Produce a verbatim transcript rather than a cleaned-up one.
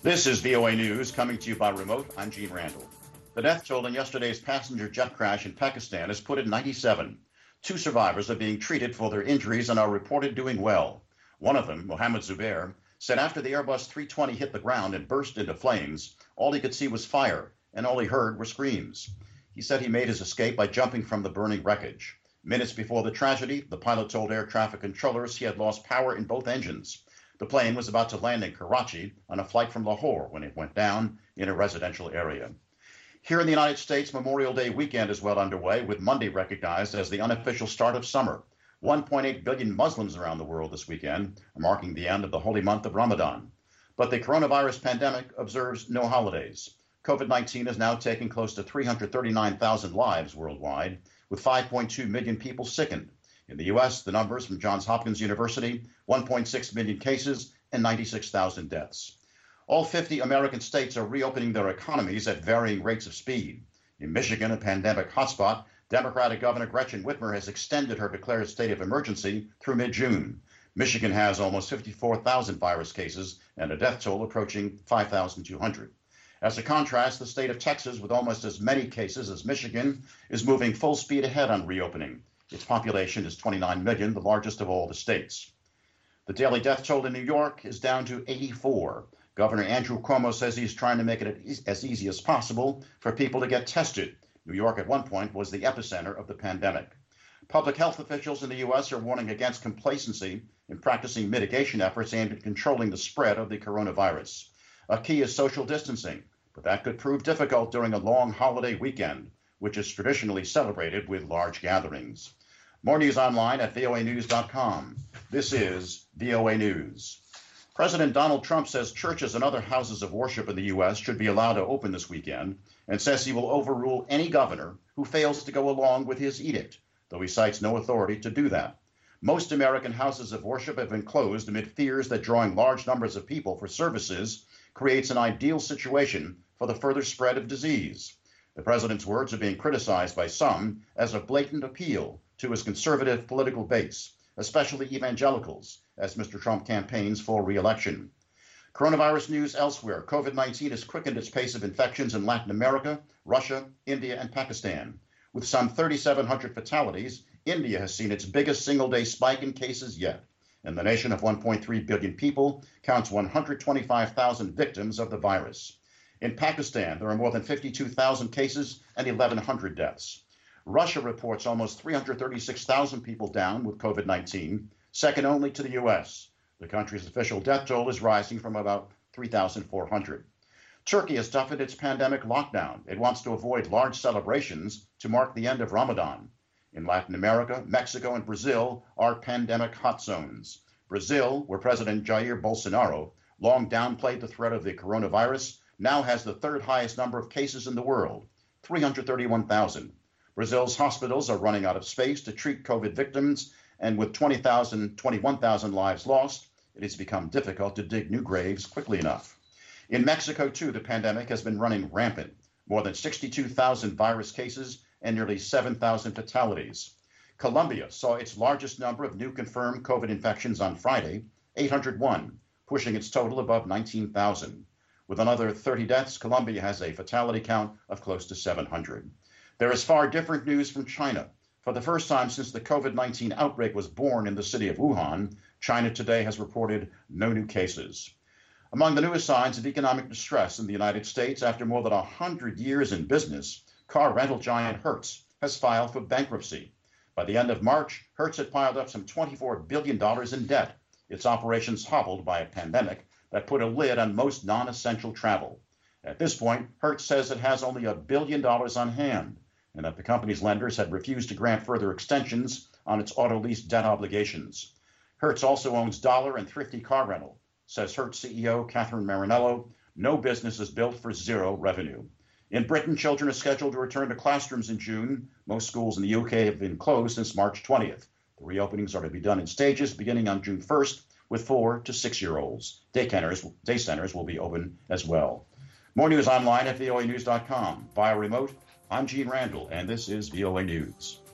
This is V O A News, coming to you by remote. I'm Gene Randall. The death toll in yesterday's passenger jet crash in Pakistan is put at ninety-seven. Two survivors are being treated for their injuries and are reported doing well. One of them, Mohammed Zubair, said after the Airbus three twenty hit the ground and burst into flames, all he could see was fire, and all he heard were screams. He said he made his escape by jumping from the burning wreckage. Minutes before the tragedy, the pilot told air traffic controllers he had lost power in both engines. The plane was about to land in Karachi on a flight from Lahore when it went down in a residential area. Here in the United States, Memorial Day weekend is well underway, with Monday recognized as the unofficial start of summer. one point eight billion Muslims around the world this weekend are marking the end of the holy month of Ramadan. But the coronavirus pandemic observes no holidays. COVID nineteen has now taken close to three hundred thirty-nine thousand lives worldwide, with five point two million people sickened. In the U S, the numbers from Johns Hopkins University, one point six million cases and ninety-six thousand deaths. All fifty American states are reopening their economies at varying rates of speed. In Michigan, a pandemic hotspot, Democratic Governor Gretchen Whitmer has extended her declared state of emergency through mid-June. Michigan has almost fifty-four thousand virus cases and a death toll approaching five thousand two hundred. As a contrast, the state of Texas, with almost as many cases as Michigan, is moving full speed ahead on reopening. Its population is twenty-nine million, the largest of all the states. The daily death toll in New York is down to eighty-four. Governor Andrew Cuomo says he's trying to make it as easy as possible for people to get tested. New York at one point was the epicenter of the pandemic. Public health officials in the U S are warning against complacency in practicing mitigation efforts aimed at controlling the spread of the coronavirus. A key is social distancing, but that could prove difficult during a long holiday weekend, which is traditionally celebrated with large gatherings. More news online at V O A news dot com. This is V O A News. President Donald Trump says churches and other houses of worship in the U S should be allowed to open this weekend, and says he will overrule any governor who fails to go along with his edict, though he cites no authority to do that. Most American houses of worship have been closed amid fears that drawing large numbers of people for services creates an ideal situation for the further spread of disease. The president's words are being criticized by some as a blatant appeal to his conservative political base, especially evangelicals, as Mister Trump campaigns for re-election. Coronavirus news elsewhere. COVID nineteen has quickened its pace of infections in Latin America, Russia, India, and Pakistan. With some thirty-seven hundred fatalities, India has seen its biggest single-day spike in cases yet, and the nation of one point three billion people counts one hundred twenty-five thousand victims of the virus. In Pakistan, there are more than fifty-two thousand cases and eleven hundred deaths. Russia reports almost three hundred thirty-six thousand people down with COVID nineteen, second only to the U S. The country's official death toll is rising from about three thousand four hundred. Turkey has toughened its pandemic lockdown. It wants to avoid large celebrations to mark the end of Ramadan. In Latin America, Mexico and Brazil are pandemic hot zones. Brazil, where President Jair Bolsonaro long downplayed the threat of the coronavirus, now has the third highest number of cases in the world, three hundred thirty-one thousand. Brazil's hospitals are running out of space to treat COVID victims, and with twenty thousand, twenty-one thousand lives lost, it has become difficult to dig new graves quickly enough. In Mexico, too, the pandemic has been running rampant. More than sixty-two thousand virus cases and nearly seven thousand fatalities. Colombia saw its largest number of new confirmed COVID infections on Friday, eight hundred one, pushing its total above nineteen thousand. With another thirty deaths, Colombia has a fatality count of close to seven hundred. There is far different news from China. For the first time since the COVID nineteen outbreak was born in the city of Wuhan, China today has reported no new cases. Among the newest signs of economic distress in the United States, after more than one hundred years in business, car rental giant Hertz has filed for bankruptcy. By the end of March, Hertz had piled up some twenty-four billion dollars in debt, its operations hobbled by a pandemic that put a lid on most non-essential travel. At this point, Hertz says it has only a billion dollars on hand, and that the company's lenders had refused to grant further extensions on its auto lease debt obligations. Hertz also owns Dollar and Thrifty Car Rental. Says Hertz C E O Catherine Marinello, no business is built for zero revenue. In Britain, children are scheduled to return to classrooms in June. Most schools in the U K have been closed since March twentieth. The reopenings are to be done in stages beginning on June first, with four to six-year-olds. Day centers, day centers will be open as well. More news online at V O A news dot com. Via remote, I'm Gene Randall, and this is V O A News.